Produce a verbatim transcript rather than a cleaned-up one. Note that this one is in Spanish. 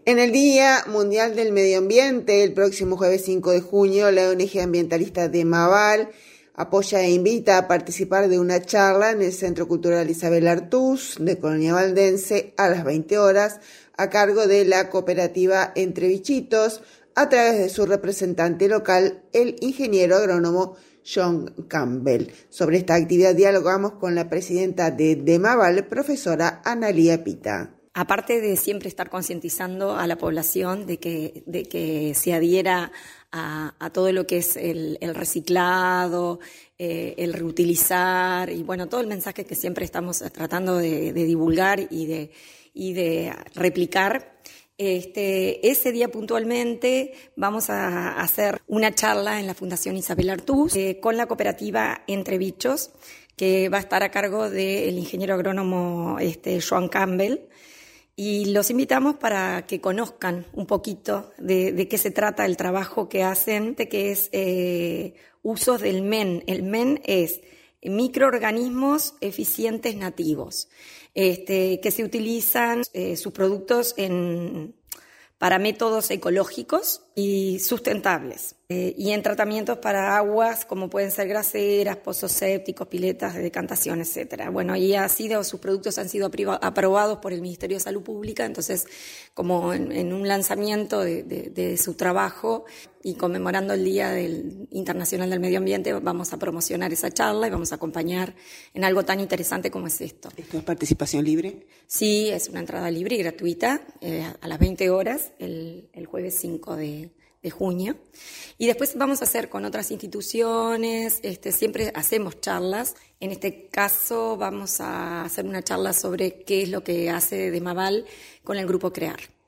En el Día Mundial del Medio Ambiente, el próximo jueves cinco de junio, la O N G ambientalista Demaval apoya e invita a participar de una charla en el Centro Cultural Isabel Artús de Colonia Valdense a las veinte horas a cargo de la cooperativa Entre Bichitos a través de su representante local, el ingeniero agrónomo John Campbell. Sobre esta actividad dialogamos con la presidenta de Demaval, profesora Analía Pita. Aparte de siempre estar concientizando a la población de que, de que se adhiera a, a todo lo que es el, el reciclado, eh, el reutilizar y bueno, todo el mensaje que siempre estamos tratando de, de divulgar y de, y de replicar. Este, ese día puntualmente vamos a hacer una charla en la Fundación Isabel Artús eh, con la cooperativa Entre Bichos, que va a estar a cargo del ingeniero agrónomo este, John Campbell. Y los invitamos para que conozcan un poquito de, de qué se trata el trabajo que hacen, que es eh, usos del M E N. El M E N es microorganismos eficientes nativos, este, que se utilizan eh, sus productos en, para métodos ecológicos y sustentables, eh, y en tratamientos para aguas como pueden ser graseras, pozos sépticos, piletas de decantación, etcétera. Bueno, y ha sido, sus productos han sido aprobados por el Ministerio de Salud Pública, entonces como en, en un lanzamiento de, de, de su trabajo y conmemorando el Día del Internacional del Medio Ambiente, vamos a promocionar esa charla y vamos a acompañar en algo tan interesante como es esto. ¿Esto es participación libre? Sí, es una entrada libre y gratuita eh, a las veinte horas el, el jueves cinco de junio. Y después vamos a hacer con otras instituciones, este, siempre hacemos charlas. En este caso vamos a hacer una charla sobre qué es lo que hace Demaval con el grupo CREAR.